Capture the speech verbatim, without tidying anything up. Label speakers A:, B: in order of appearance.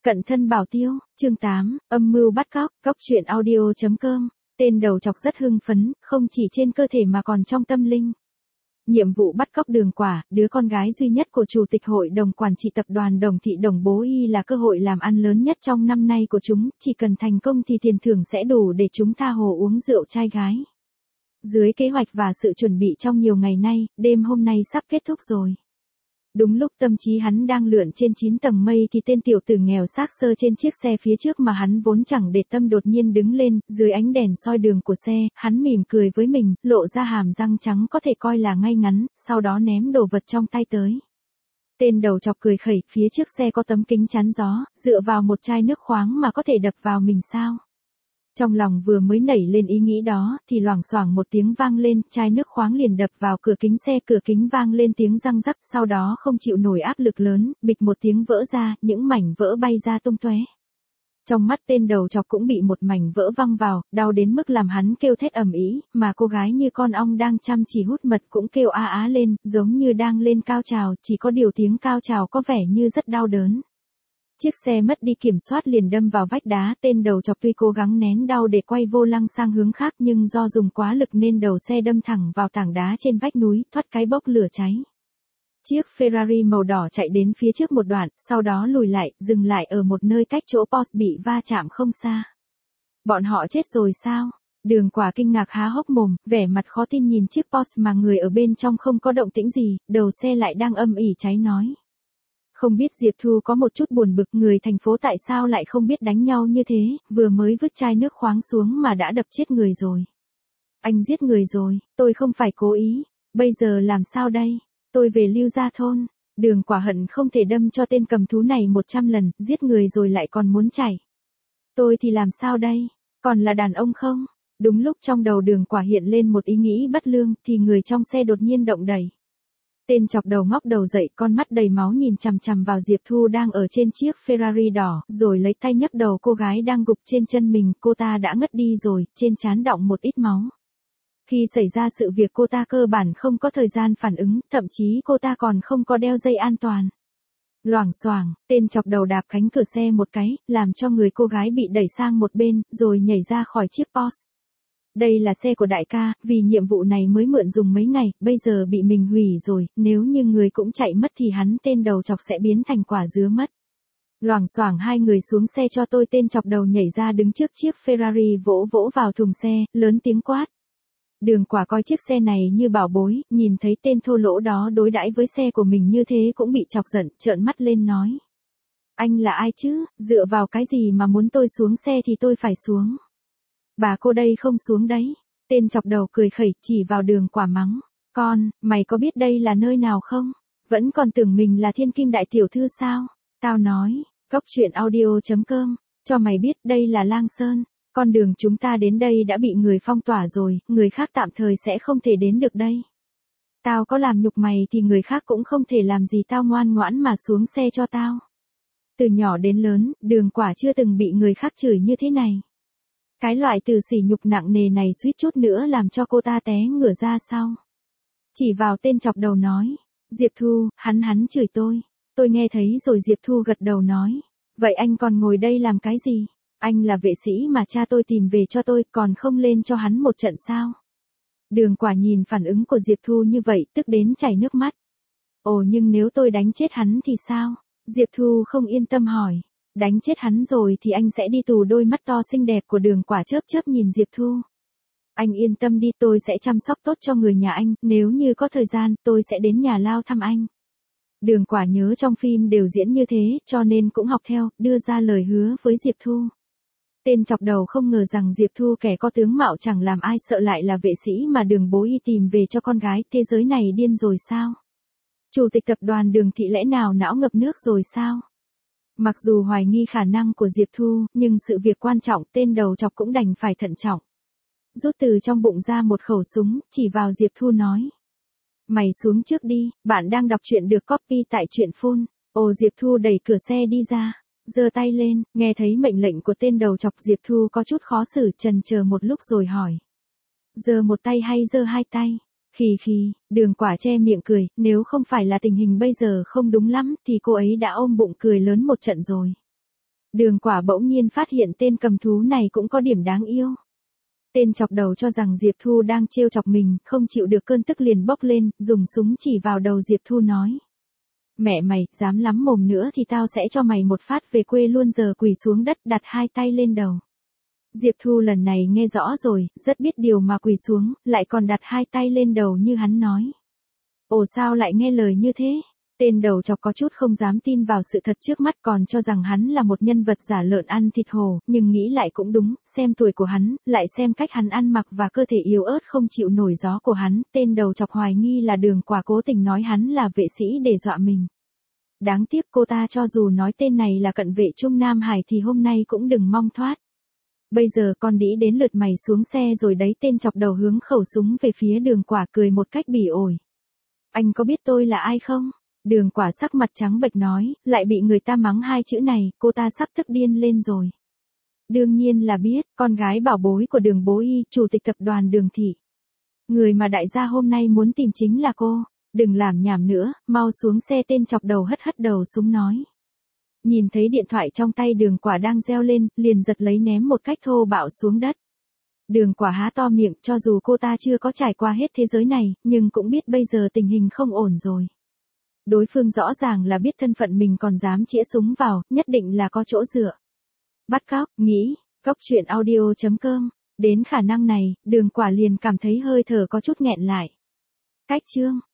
A: Cận thân bảo tiêu, chương tám, âm mưu bắt cóc, cóc truyện audio.com, tên đầu chọc rất hưng phấn, không chỉ trên cơ thể mà còn trong tâm linh. Nhiệm vụ bắt cóc Đường Quả, đứa con gái duy nhất của Chủ tịch Hội đồng Quản trị Tập đoàn Đồng Thị Đồng Bố Y là cơ hội làm ăn lớn nhất trong năm nay của chúng, chỉ cần thành công thì tiền thưởng sẽ đủ để chúng tha hồ uống rượu trai gái. Dưới kế hoạch và sự chuẩn bị trong nhiều ngày nay, đêm hôm nay sắp kết thúc rồi. Đúng lúc tâm trí hắn đang lượn trên chín tầng mây thì tên tiểu tử nghèo xác xơ trên chiếc xe phía trước mà hắn vốn chẳng để tâm đột nhiên đứng lên, dưới ánh đèn soi đường của xe, hắn mỉm cười với mình, lộ ra hàm răng trắng có thể coi là ngay ngắn, sau đó ném đồ vật trong tay tới. Tên đầu chọc cười khẩy, phía trước xe có tấm kính chắn gió, dựa vào một chai nước khoáng mà có thể đập vào mình sao? Trong lòng vừa mới nảy lên ý nghĩ đó, thì loảng xoảng một tiếng vang lên, chai nước khoáng liền đập vào cửa kính xe, cửa kính vang lên tiếng răng rắc, sau đó không chịu nổi áp lực lớn, bịch một tiếng vỡ ra, những mảnh vỡ bay ra tung tóe. Trong mắt tên đầu chọc cũng bị một mảnh vỡ văng vào, đau đến mức làm hắn kêu thét ầm ĩ, mà cô gái như con ong đang chăm chỉ hút mật cũng kêu a á lên, giống như đang lên cao trào, chỉ có điều tiếng cao trào có vẻ như rất đau đớn. Chiếc xe mất đi kiểm soát liền đâm vào vách đá, tên đầu chọc tuy cố gắng nén đau để quay vô lăng sang hướng khác nhưng do dùng quá lực nên đầu xe đâm thẳng vào tảng đá trên vách núi, thoát cái bốc lửa cháy. Chiếc Ferrari màu đỏ chạy đến phía trước một đoạn, sau đó lùi lại, dừng lại ở một nơi cách chỗ Porsche bị va chạm không xa. Bọn họ chết rồi sao? Đường Quả kinh ngạc há hốc mồm, vẻ mặt khó tin nhìn chiếc Porsche mà người ở bên trong không có động tĩnh gì, đầu xe lại đang âm ỉ cháy nói. Không biết Diệp Thu có một chút buồn bực, người thành phố tại sao lại không biết đánh nhau như thế, vừa mới vứt chai nước khoáng xuống mà đã đập chết người rồi. Anh giết người rồi, tôi không phải cố ý, bây giờ làm sao đây, tôi về Lưu Gia Thôn. Đường Quả hận không thể đâm cho tên cầm thú này một trăm lần, giết người rồi lại còn muốn chạy. Tôi thì làm sao đây, còn là đàn ông không? Đúng lúc trong đầu Đường Quả hiện lên một ý nghĩ bất lương, thì người trong xe đột nhiên động đẩy. Tên chọc đầu ngóc đầu dậy, con mắt đầy máu nhìn chằm chằm vào Diệp Thu đang ở trên chiếc Ferrari đỏ, rồi lấy tay nhấc đầu cô gái đang gục trên chân mình, cô ta đã ngất đi rồi, trên trán đọng một ít máu. Khi xảy ra sự việc cô ta cơ bản không có thời gian phản ứng, thậm chí cô ta còn không có đeo dây an toàn. Loảng xoảng, tên chọc đầu đạp cánh cửa xe một cái, làm cho người cô gái bị đẩy sang một bên, rồi nhảy ra khỏi chiếc Porsche. Đây là xe của đại ca, vì nhiệm vụ này mới mượn dùng mấy ngày, bây giờ bị mình hủy rồi, nếu như người cũng chạy mất thì hắn tên đầu chọc sẽ biến thành quả dứa mất. Loảng xoảng hai người xuống xe cho tôi, tên chọc đầu nhảy ra đứng trước chiếc Ferrari vỗ vỗ vào thùng xe, lớn tiếng quát. Đường Quả coi chiếc xe này như bảo bối, nhìn thấy tên thô lỗ đó đối đãi với xe của mình như thế cũng bị chọc giận, trợn mắt lên nói. Anh là ai chứ, dựa vào cái gì mà muốn tôi xuống xe thì tôi phải xuống. Bà cô đây không xuống đấy. Tên chọc đầu cười khẩy chỉ vào Đường Quả mắng. Con, mày có biết đây là nơi nào không? Vẫn còn tưởng mình là thiên kim đại tiểu thư sao? Tao nói, cóc truyện audio.com, cho mày biết đây là Lang Sơn. Con đường chúng ta đến đây đã bị người phong tỏa rồi, người khác tạm thời sẽ không thể đến được đây. Tao có làm nhục mày thì người khác cũng không thể làm gì, tao ngoan ngoãn mà xuống xe cho tao. Từ nhỏ đến lớn, Đường Quả chưa từng bị người khác chửi như thế này. Cái loại từ sỉ nhục nặng nề này suýt chút nữa làm cho cô ta té ngửa ra sau. Chỉ vào tên chọc đầu nói, Diệp Thu, hắn hắn chửi tôi. Tôi nghe thấy rồi. Diệp Thu gật đầu nói, vậy anh còn ngồi đây làm cái gì? Anh là vệ sĩ mà cha tôi tìm về cho tôi, còn không lên cho hắn một trận sao? Đường Quả nhìn phản ứng của Diệp Thu như vậy, tức đến chảy nước mắt. Ồ, nhưng nếu tôi đánh chết hắn thì sao? Diệp Thu không yên tâm hỏi. Đánh chết hắn rồi thì anh sẽ đi tù. Đôi mắt to xinh đẹp của Đường Quả chớp chớp nhìn Diệp Thu. Anh yên tâm đi, tôi sẽ chăm sóc tốt cho người nhà anh, nếu như có thời gian, tôi sẽ đến nhà lao thăm anh. Đường Quả nhớ trong phim đều diễn như thế, cho nên cũng học theo, đưa ra lời hứa với Diệp Thu. Tên chọc đầu không ngờ rằng Diệp Thu kẻ có tướng mạo chẳng làm ai sợ lại là vệ sĩ mà Đường Bố Y tìm về cho con gái, thế giới này điên rồi sao? Chủ tịch tập đoàn Đường Thị lẽ nào não ngập nước rồi sao? Mặc dù hoài nghi khả năng của Diệp Thu, nhưng sự việc quan trọng, tên đầu chọc cũng đành phải thận trọng. Rút từ trong bụng ra một khẩu súng, chỉ vào Diệp Thu nói. Mày xuống trước đi, bạn đang đọc truyện được copy tại truyện phun. Ồ, Diệp Thu đẩy cửa xe đi ra, giơ tay lên, nghe thấy mệnh lệnh của tên đầu chọc, Diệp Thu có chút khó xử, chần chờ một lúc rồi hỏi. Giơ một tay hay giơ hai tay? Khì khì, Đường Quả che miệng cười, nếu không phải là tình hình bây giờ không đúng lắm thì cô ấy đã ôm bụng cười lớn một trận rồi. Đường Quả bỗng nhiên phát hiện tên cầm thú này cũng có điểm đáng yêu. Tên chọc đầu cho rằng Diệp Thu đang trêu chọc mình, không chịu được cơn tức liền bốc lên, dùng súng chỉ vào đầu Diệp Thu nói. Mẹ mày, dám lắm mồm nữa thì tao sẽ cho mày một phát về quê luôn, giờ quỳ xuống đất đặt hai tay lên đầu. Diệp Thu lần này nghe rõ rồi, rất biết điều mà quỳ xuống, lại còn đặt hai tay lên đầu như hắn nói. Ồ sao lại nghe lời như thế? Tên đầu chọc có chút không dám tin vào sự thật trước mắt, còn cho rằng hắn là một nhân vật giả lợn ăn thịt hổ, nhưng nghĩ lại cũng đúng, xem tuổi của hắn, lại xem cách hắn ăn mặc và cơ thể yếu ớt không chịu nổi gió của hắn, tên đầu chọc hoài nghi là Đường Quả cố tình nói hắn là vệ sĩ để dọa mình. Đáng tiếc cô ta cho dù nói tên này là cận vệ Trung Nam Hải thì hôm nay cũng đừng mong thoát. Bây giờ con đĩ đến lượt mày xuống xe rồi đấy, tên chọc đầu hướng khẩu súng về phía Đường Quả cười một cách bỉ ổi. Anh có biết tôi là ai không? Đường Quả sắc mặt trắng bệch nói, lại bị người ta mắng hai chữ này, cô ta sắp tức điên lên rồi. Đương nhiên là biết, con gái bảo bối của Đường Bố Y, chủ tịch tập đoàn Đường Thị. Người mà đại gia hôm nay muốn tìm chính là cô. Đừng làm nhảm nữa, mau xuống xe, tên chọc đầu hất hất đầu súng nói. Nhìn thấy điện thoại trong tay Đường Quả đang reo lên, liền giật lấy ném một cách thô bạo xuống đất. Đường Quả há to miệng, cho dù cô ta chưa có trải qua hết thế giới này, nhưng cũng biết bây giờ tình hình không ổn rồi. Đối phương rõ ràng là biết thân phận mình còn dám chĩa súng vào, nhất định là có chỗ dựa. Bắt cóc, nghĩ, cóc truyện audio chấm com. Đến khả năng này, Đường Quả liền cảm thấy hơi thở có chút nghẹn lại. Cách chương.